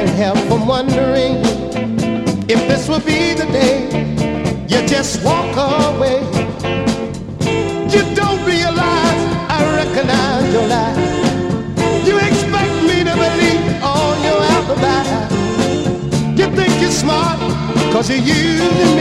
can't help from wondering if this will be the day you just walk away. You don't realize I recognize your lie. You expect me to believe all your alibi. You think you're smart cause you're using me.